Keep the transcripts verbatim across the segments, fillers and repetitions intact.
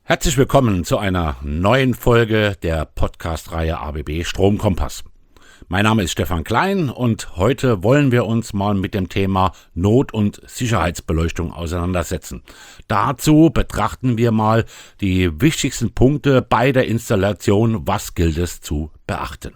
Herzlich willkommen zu einer neuen Folge der Podcast-Reihe A B B Stromkompass. Mein Name ist Stefan Klein und heute wollen wir uns mal mit dem Thema Not- und Sicherheitsbeleuchtung auseinandersetzen. Dazu betrachten wir mal die wichtigsten Punkte bei der Installation. Was gilt es zu beachten?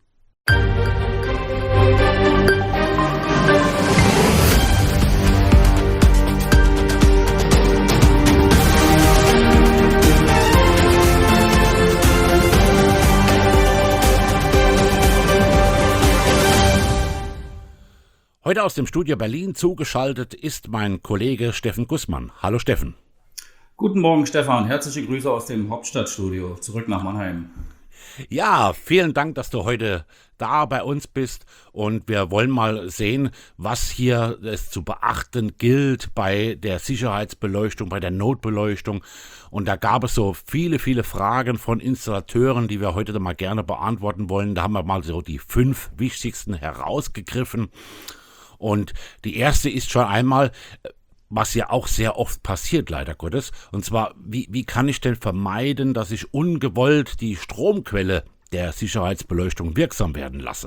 Heute aus dem Studio Berlin zugeschaltet ist mein Kollege Steffen Gußmann. Hallo Steffen. Guten Morgen Stefan, herzliche Grüße aus dem Hauptstadtstudio, zurück nach Mannheim. Ja, vielen Dank, dass du heute da bei uns bist und wir wollen mal sehen, was hier es zu beachten gilt bei der Sicherheitsbeleuchtung, bei der Notbeleuchtung. Und da gab es so viele, viele Fragen von Installateuren, die wir heute mal gerne beantworten wollen. Da haben wir mal so die fünf wichtigsten herausgegriffen. Und die erste ist schon einmal, was ja auch sehr oft passiert, leider Gottes, und zwar, wie, wie kann ich denn vermeiden, dass ich ungewollt die Stromquelle der Sicherheitsbeleuchtung wirksam werden lasse?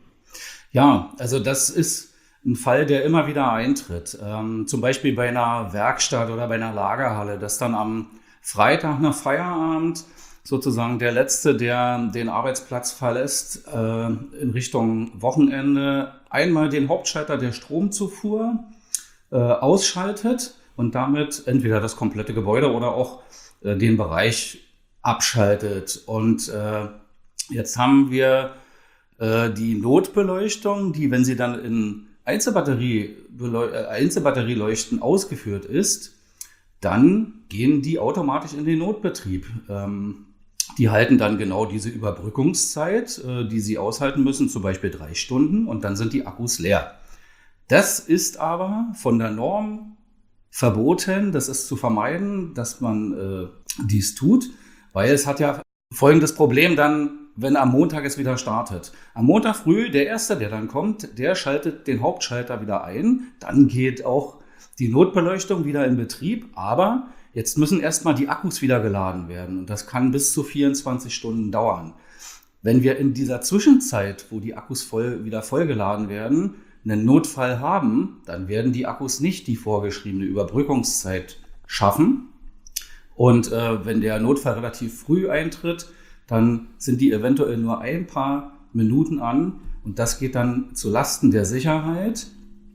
Ja, also das ist ein Fall, der immer wieder eintritt. Ähm, zum Beispiel bei einer Werkstatt oder bei einer Lagerhalle, dass dann am Freitag nach Feierabend sozusagen der Letzte, der den Arbeitsplatz verlässt, äh, in Richtung Wochenende einmal den Hauptschalter der Stromzufuhr äh, ausschaltet und damit entweder das komplette Gebäude oder auch äh, den Bereich abschaltet. Und äh, jetzt haben wir äh, die Notbeleuchtung, die, wenn sie dann in Einzelbatterie, äh, Einzelbatterieleuchten ausgeführt ist, dann gehen die automatisch in den Notbetrieb. Ähm, Die halten dann genau diese Überbrückungszeit, die sie aushalten müssen, zum Beispiel drei Stunden, und dann sind die Akkus leer. Das ist aber von der Norm verboten, das ist zu vermeiden, dass man äh, dies tut, weil es hat ja folgendes Problem dann, wenn am Montag es wieder startet. Am Montag früh, der Erste, der dann kommt, der schaltet den Hauptschalter wieder ein, dann geht auch die Notbeleuchtung wieder in Betrieb, aber jetzt müssen erstmal die Akkus wieder geladen werden und das kann bis zu vierundzwanzig Stunden dauern. Wenn wir in dieser Zwischenzeit, wo die Akkus voll, wieder vollgeladen werden, einen Notfall haben, dann werden die Akkus nicht die vorgeschriebene Überbrückungszeit schaffen. Und äh, wenn der Notfall relativ früh eintritt, dann sind die eventuell nur ein paar Minuten an und das geht dann zu Lasten der Sicherheit,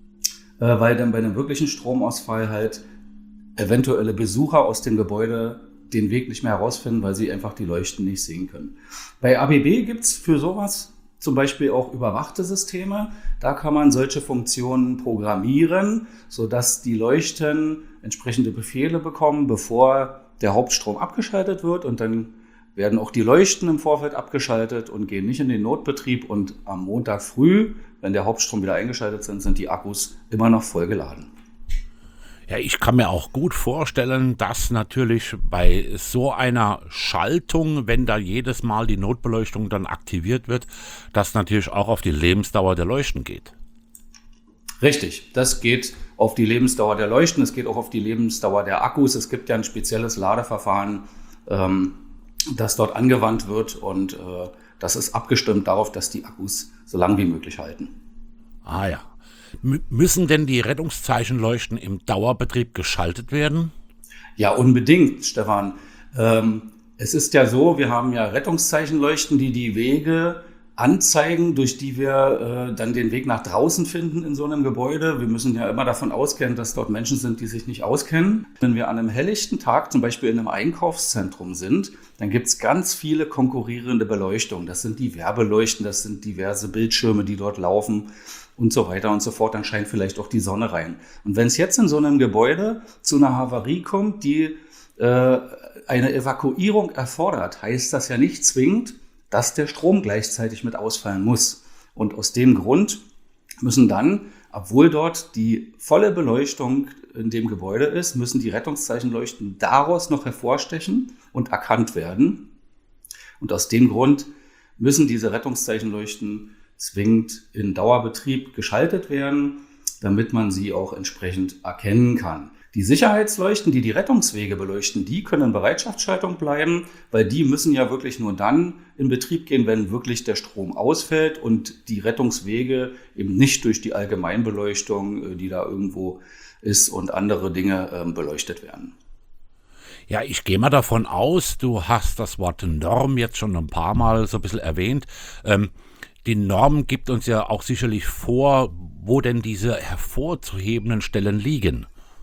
äh, weil dann bei einem wirklichen Stromausfall halt eventuelle Besucher aus dem Gebäude den Weg nicht mehr herausfinden, weil sie einfach die Leuchten nicht sehen können. Bei A B B gibt's für sowas zum Beispiel auch überwachte Systeme. Da kann man solche Funktionen programmieren, sodass die Leuchten entsprechende Befehle bekommen, bevor der Hauptstrom abgeschaltet wird. Und dann werden auch die Leuchten im Vorfeld abgeschaltet und gehen nicht in den Notbetrieb. Und am Montag früh, wenn der Hauptstrom wieder eingeschaltet sind, sind die Akkus immer noch voll geladen. Ja, ich kann mir auch gut vorstellen, dass natürlich bei so einer Schaltung, wenn da jedes Mal die Notbeleuchtung dann aktiviert wird, das natürlich auch auf die Lebensdauer der Leuchten geht. Richtig, das geht auf die Lebensdauer der Leuchten, es geht auch auf die Lebensdauer der Akkus. Es gibt ja ein spezielles Ladeverfahren, ähm, das dort angewandt wird und äh, das ist abgestimmt darauf, dass die Akkus so lange wie möglich halten. Ah ja. M- müssen denn die Rettungszeichenleuchten im Dauerbetrieb geschaltet werden? Ja, unbedingt, Stefan. Ähm, es ist ja so, wir haben ja Rettungszeichenleuchten, die die Wege anzeigen, durch die wir äh, dann den Weg nach draußen finden in so einem Gebäude. Wir müssen ja immer davon ausgehen, dass dort Menschen sind, die sich nicht auskennen. Wenn wir an einem helllichten Tag zum Beispiel in einem Einkaufszentrum sind, dann gibt es ganz viele konkurrierende Beleuchtungen. Das sind die Werbeleuchten, das sind diverse Bildschirme, die dort laufen und so weiter und so fort. Dann scheint vielleicht auch die Sonne rein. Und wenn es jetzt in so einem Gebäude zu einer Havarie kommt, die äh, eine Evakuierung erfordert, heißt das ja nicht zwingend, dass der Strom gleichzeitig mit ausfallen muss. Und aus dem Grund müssen dann, obwohl dort die volle Beleuchtung in dem Gebäude ist, müssen die Rettungszeichenleuchten daraus noch hervorstechen und erkannt werden. Und aus dem Grund müssen diese Rettungszeichenleuchten zwingend in Dauerbetrieb geschaltet werden, damit man sie auch entsprechend erkennen kann. Die Sicherheitsleuchten, die die Rettungswege beleuchten, die können in Bereitschaftsschaltung bleiben, weil die müssen ja wirklich nur dann in Betrieb gehen, wenn wirklich der Strom ausfällt und die Rettungswege eben nicht durch die Allgemeinbeleuchtung, die da irgendwo ist, und andere Dinge äh, beleuchtet werden. Ja, ich gehe mal davon aus, du hast das Wort Norm jetzt schon ein paar Mal so ein bisschen erwähnt. Ähm, die Norm gibt uns ja auch sicherlich vor, wo denn diese hervorzuhebenden Stellen liegen.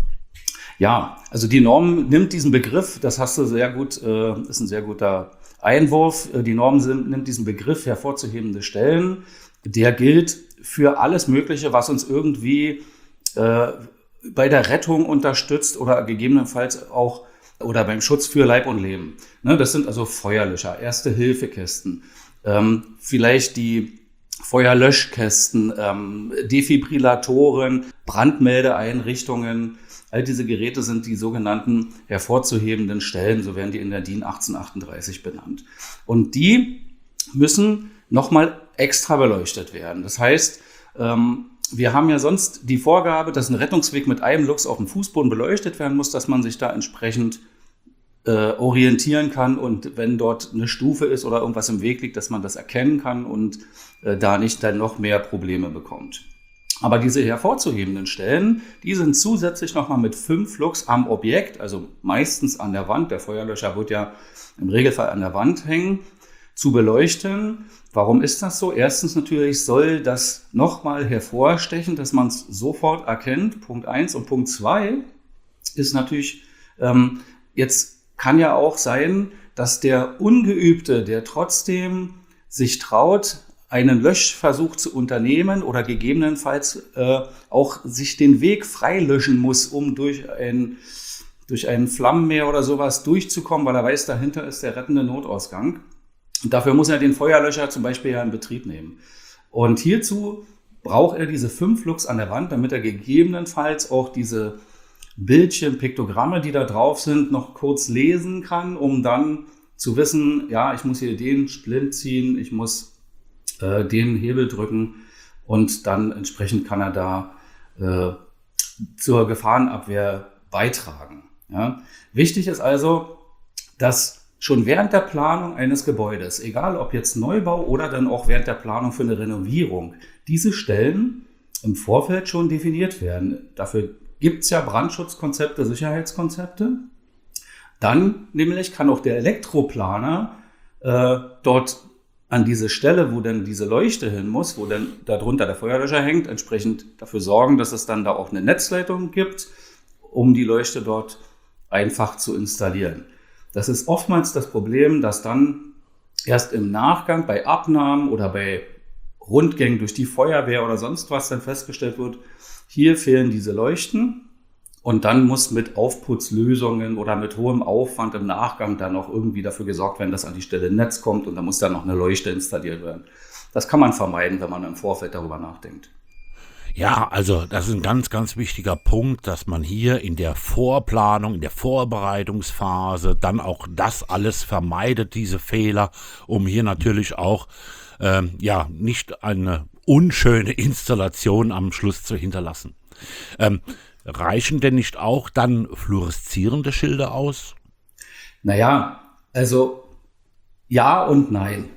Ja, also die Norm nimmt diesen Begriff, das hast du sehr gut, äh, ist ein sehr guter Einwurf. Die Norm nimmt diesen Begriff hervorzuhebende Stellen. Der gilt für alles Mögliche, was uns irgendwie äh, bei der Rettung unterstützt oder gegebenenfalls auch oder beim Schutz für Leib und Leben. Ne, das sind also Feuerlöscher, Erste-Hilfe-Kästen, ähm, vielleicht die Feuerlöschkästen, ähm, Defibrillatoren, Brandmeldeeinrichtungen. All diese Geräte sind die sogenannten hervorzuhebenden Stellen, so werden die in der D I N achtzehnhundertachtunddreißig benannt. Und die müssen nochmal extra beleuchtet werden. Das heißt, ähm, wir haben ja sonst die Vorgabe, dass ein Rettungsweg mit einem Lux auf dem Fußboden beleuchtet werden muss, dass man sich da entsprechend äh, orientieren kann und wenn dort eine Stufe ist oder irgendwas im Weg liegt, dass man das erkennen kann und äh, da nicht dann noch mehr Probleme bekommt. Aber diese hervorzuhebenden Stellen, die sind zusätzlich nochmal mit fünf Lux am Objekt, also meistens an der Wand, der Feuerlöscher wird ja im Regelfall an der Wand hängen, zu beleuchten. Warum ist das so? Erstens natürlich soll das nochmal hervorstechen, dass man es sofort erkennt, Punkt eins. Und Punkt zwei ist natürlich, ähm, jetzt kann ja auch sein, dass der Ungeübte, der trotzdem sich traut, einen Löschversuch zu unternehmen oder gegebenenfalls äh, auch sich den Weg freilöschen muss, um durch ein, durch ein Flammenmeer oder sowas durchzukommen, weil er weiß, dahinter ist der rettende Notausgang. Und dafür muss er den Feuerlöscher zum Beispiel ja in Betrieb nehmen. Und hierzu braucht er diese fünf Lux an der Wand, damit er gegebenenfalls auch diese Bildchen, Piktogramme, die da drauf sind, noch kurz lesen kann, um dann zu wissen, ja, ich muss hier den Splint ziehen, ich muss äh, den Hebel drücken und dann entsprechend kann er da äh, zur Gefahrenabwehr beitragen. Ja. Wichtig ist also, dass schon während der Planung eines Gebäudes, egal ob jetzt Neubau oder dann auch während der Planung für eine Renovierung, diese Stellen im Vorfeld schon definiert werden. Dafür gibt es ja Brandschutzkonzepte, Sicherheitskonzepte. Dann nämlich kann auch der Elektroplaner äh, dort an diese Stelle, wo dann diese Leuchte hin muss, wo dann darunter der Feuerlöscher hängt, entsprechend dafür sorgen, dass es dann da auch eine Netzleitung gibt, um die Leuchte dort einfach zu installieren. Das ist oftmals das Problem, dass dann erst im Nachgang bei Abnahmen oder bei Rundgängen durch die Feuerwehr oder sonst was dann festgestellt wird, hier fehlen diese Leuchten und dann muss mit Aufputzlösungen oder mit hohem Aufwand im Nachgang dann noch irgendwie dafür gesorgt werden, dass an die Stelle ein Netz kommt und dann muss dann noch eine Leuchte installiert werden. Das kann man vermeiden, wenn man im Vorfeld darüber nachdenkt. Ja, also das ist ein ganz, ganz wichtiger Punkt, dass man hier in der Vorplanung, in der Vorbereitungsphase dann auch das alles vermeidet, diese Fehler, um hier natürlich auch ähm, ja nicht eine unschöne Installation am Schluss zu hinterlassen. Ähm, reichen denn nicht auch dann fluoreszierende Schilder aus? Naja, also ja und nein.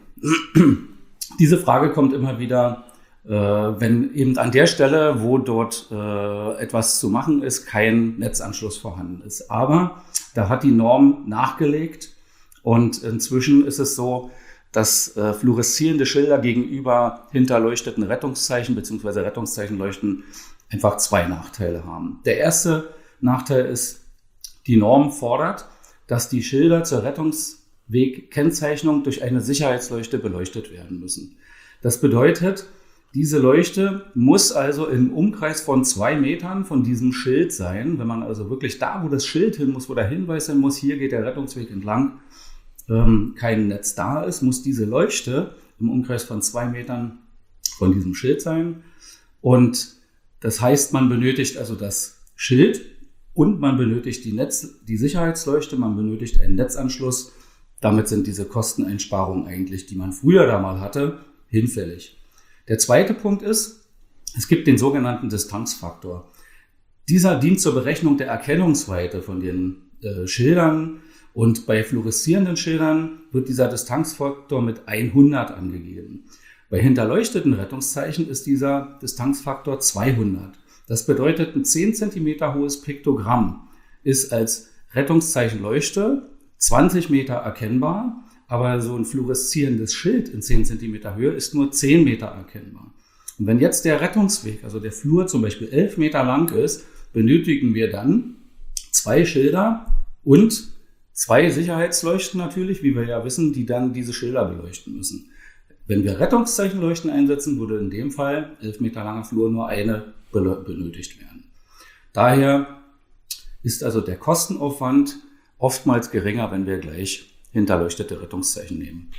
Diese Frage kommt immer wieder, äh, wenn eben an der Stelle, wo dort äh, etwas zu machen ist, kein Netzanschluss vorhanden ist. Aber da hat die Norm nachgelegt und inzwischen ist es so, dass äh, fluoreszierende Schilder gegenüber hinterleuchteten Rettungszeichen bzw. Rettungszeichenleuchten einfach zwei Nachteile haben. Der erste Nachteil ist, die Norm fordert, dass die Schilder zur Rettungswegkennzeichnung durch eine Sicherheitsleuchte beleuchtet werden müssen. Das bedeutet, diese Leuchte muss also im Umkreis von zwei Metern von diesem Schild sein. Wenn man also wirklich da, wo das Schild hin muss, wo der Hinweis hin muss, hier geht der Rettungsweg entlang, ähm, kein Netz da ist, muss diese Leuchte im Umkreis von zwei Metern von diesem Schild sein. Und das heißt, man benötigt also das Schild und man benötigt die, Netz, die Sicherheitsleuchte, man benötigt einen Netzanschluss. Damit sind diese Kosteneinsparungen eigentlich, die man früher da mal hatte, hinfällig. Der zweite Punkt ist, es gibt den sogenannten Distanzfaktor. Dieser dient zur Berechnung der Erkennungsweite von den äh, Schildern. Und bei fluoreszierenden Schildern wird dieser Distanzfaktor mit hundert angegeben. Bei hinterleuchteten Rettungszeichen ist dieser Distanzfaktor zweihundert. Das bedeutet, ein zehn Zentimeter hohes Piktogramm ist als Rettungszeichen-Leuchte zwanzig Meter erkennbar, aber so ein fluoreszierendes Schild in zehn Zentimeter Höhe ist nur zehn Meter erkennbar. Und wenn jetzt der Rettungsweg, also der Flur zum Beispiel elf Meter lang ist, benötigen wir dann zwei Schilder und zwei Sicherheitsleuchten natürlich, wie wir ja wissen, die dann diese Schilder beleuchten müssen. Wenn wir Rettungszeichenleuchten einsetzen, würde in dem Fall elf Meter langer Flur nur eine benötigt werden. Daher ist also der Kostenaufwand oftmals geringer, wenn wir gleich hinterleuchtete Rettungszeichen nehmen.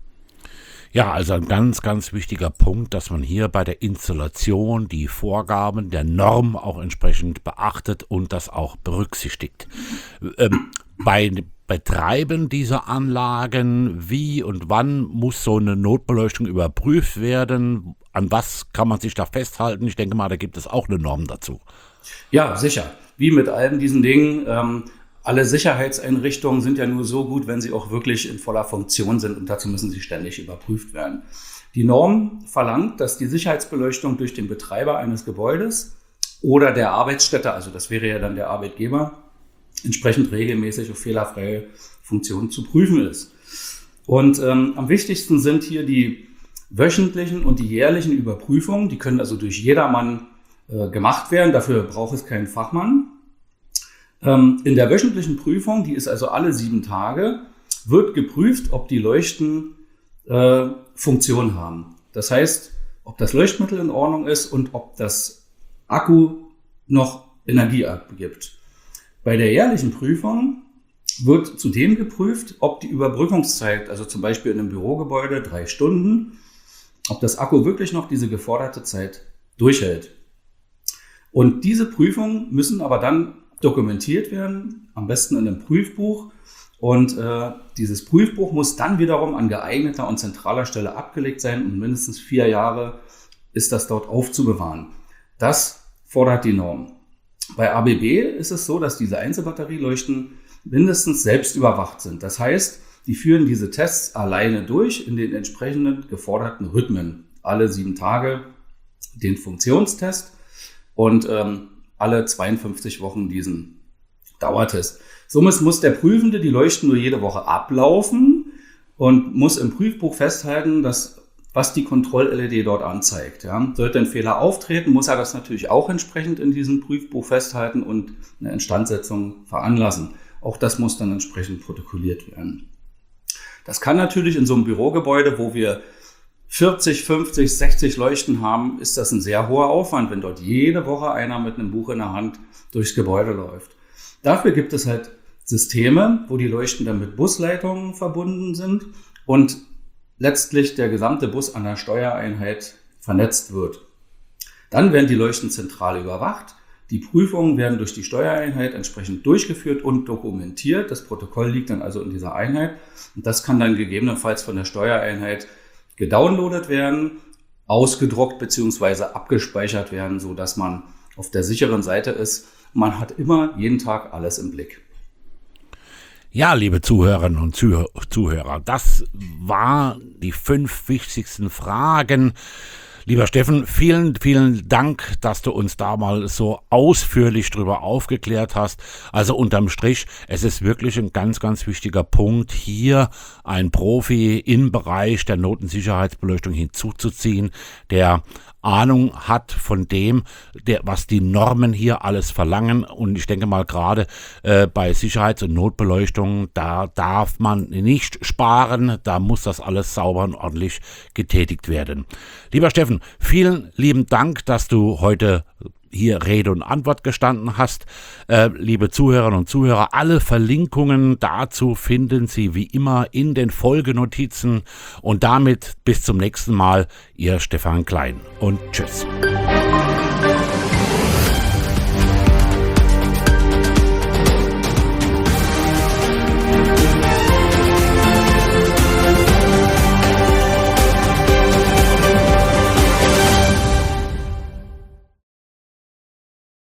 Ja, also ein ganz, ganz wichtiger Punkt, dass man hier bei der Installation die Vorgaben der Norm auch entsprechend beachtet und das auch berücksichtigt. Ähm, bei Betreiben dieser Anlagen, wie und wann muss so eine Notbeleuchtung überprüft werden? An was kann man sich da festhalten? Ich denke mal, da gibt es auch eine Norm dazu. Ja, sicher. Wie mit allen diesen Dingen. Ähm, alle Sicherheitseinrichtungen sind ja nur so gut, wenn sie auch wirklich in voller Funktion sind und dazu müssen sie ständig überprüft werden. Die Norm verlangt, dass die Sicherheitsbeleuchtung durch den Betreiber eines Gebäudes oder der Arbeitsstätte, also das wäre ja dann der Arbeitgeber, entsprechend regelmäßig auf fehlerfreie Funktionen zu prüfen ist. Und ähm, am wichtigsten sind hier die wöchentlichen und die jährlichen Überprüfungen. Die können also durch jedermann äh, gemacht werden. Dafür braucht es keinen Fachmann. Ähm, in der wöchentlichen Prüfung, die ist also alle sieben Tage, wird geprüft, ob die Leuchten äh, Funktion haben. Das heißt, ob das Leuchtmittel in Ordnung ist und ob das Akku noch Energie abgibt. Bei der jährlichen Prüfung wird zudem geprüft, ob die Überbrückungszeit, also zum Beispiel in einem Bürogebäude drei Stunden, ob das Akku wirklich noch diese geforderte Zeit durchhält. Und diese Prüfungen müssen aber dann dokumentiert werden, am besten in einem Prüfbuch. Und äh, dieses Prüfbuch muss dann wiederum an geeigneter und zentraler Stelle abgelegt sein und mindestens vier Jahre ist das dort aufzubewahren. Das fordert die Norm. Bei A B B ist es so, dass diese Einzelbatterieleuchten mindestens selbst überwacht sind. Das heißt, die führen diese Tests alleine durch in den entsprechenden geforderten Rhythmen. Alle sieben Tage den Funktionstest und ähm, alle zweiundfünfzig Wochen diesen Dauertest. Somit muss der Prüfende die Leuchten nur jede Woche ablaufen und muss im Prüfbuch festhalten, dass was die Kontroll-L E D dort anzeigt. Ja. Sollte ein Fehler auftreten, muss er das natürlich auch entsprechend in diesem Prüfbuch festhalten und eine Instandsetzung veranlassen. Auch das muss dann entsprechend protokolliert werden. Das kann natürlich in so einem Bürogebäude, wo wir vierzig, fünfzig, sechzig Leuchten haben, ist das ein sehr hoher Aufwand, wenn dort jede Woche einer mit einem Buch in der Hand durchs Gebäude läuft. Dafür gibt es halt Systeme, wo die Leuchten dann mit Busleitungen verbunden sind und letztlich der gesamte Bus an der Steuereinheit vernetzt wird. Dann werden die Leuchten zentral überwacht. Die Prüfungen werden durch die Steuereinheit entsprechend durchgeführt und dokumentiert. Das Protokoll liegt dann also in dieser Einheit. Und das kann dann gegebenenfalls von der Steuereinheit gedownloadet werden, ausgedruckt bzw. abgespeichert werden, sodass man auf der sicheren Seite ist. Man hat immer jeden Tag alles im Blick. Ja, liebe Zuhörerinnen und Zuhörer, das waren die fünf wichtigsten Fragen. Lieber Steffen, vielen, vielen Dank, dass du uns da mal so ausführlich drüber aufgeklärt hast. Also unterm Strich, es ist wirklich ein ganz, ganz wichtiger Punkt, hier einen Profi im Bereich der Notensicherheitsbeleuchtung hinzuzuziehen, der Ahnung hat von dem, der, was die Normen hier alles verlangen. Und ich denke mal, gerade äh, bei Sicherheits- und Notbeleuchtung, da darf man nicht sparen, da muss das alles sauber und ordentlich getätigt werden. Lieber Steffen, vielen lieben Dank, dass du heute hier Rede und Antwort gestanden hast. Äh, liebe Zuhörerinnen und Zuhörer, alle Verlinkungen dazu finden Sie wie immer in den Folgenotizen. Und damit bis zum nächsten Mal, Ihr Stefan Klein und tschüss.